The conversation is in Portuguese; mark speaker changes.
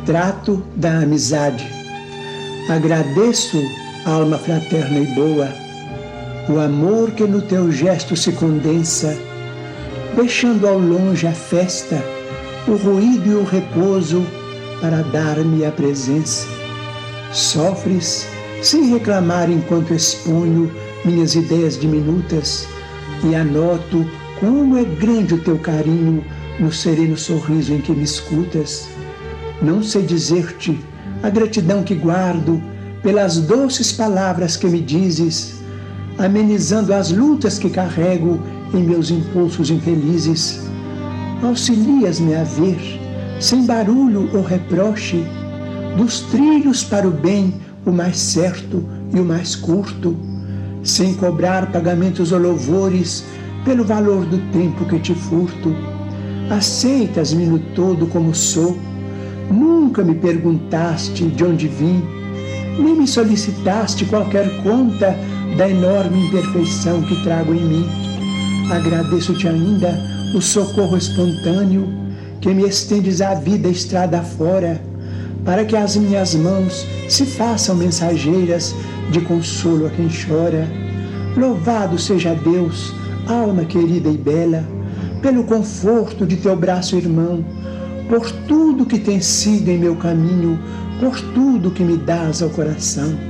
Speaker 1: retrato da amizade. Agradeço, alma fraterna e boa, o amor que no teu gesto se condensa, deixando ao longe a festa, o ruído e o repouso para dar-me a presença. Sofres sem reclamar enquanto exponho minhas ideias diminutas e anoto como é grande o teu carinho no sereno sorriso em que me escutas. Não sei dizer-te a gratidão que guardo pelas doces palavras que me dizes, amenizando as lutas que carrego em meus impulsos infelizes. Auxilias-me a ver, sem barulho ou reproche, dos trilhos para o bem o mais certo e o mais curto, sem cobrar pagamentos ou louvores pelo valor do tempo que te furto. Aceitas-me no todo como sou, nunca me perguntaste de onde vim, nem me solicitaste qualquer conta da enorme imperfeição que trago em mim. Agradeço-te ainda o socorro espontâneo que me estendes a vida estrada fora, para que as minhas mãos se façam mensageiras de consolo a quem chora. Louvado seja Deus, alma querida e bela, pelo conforto de teu braço irmão, por tudo que tens sido em meu caminho, por tudo que me dás ao coração.